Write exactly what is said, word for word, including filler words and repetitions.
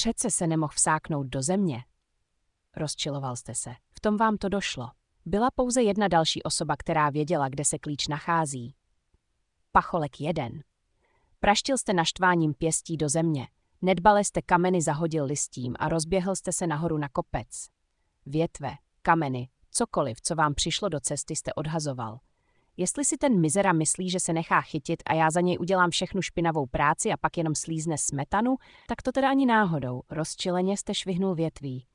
Přece se nemohl vsáknout do země. Rozčiloval jste se. V tom vám to došlo. Byla pouze jedna další osoba, která věděla, kde se klíč nachází. Pacholek jeden. Praštil jste naštváním pěstí do země, nedbale jste kameny zahodil listím a rozběhl jste se nahoru na kopec. Větve, kameny, cokoliv, co vám přišlo do cesty, jste odhazoval. Jestli si ten mizera myslí, že se nechá chytit a já za něj udělám všechnu špinavou práci a pak jenom slízne smetanu, tak to teda ani náhodou, rozčileně jste švihnul větví.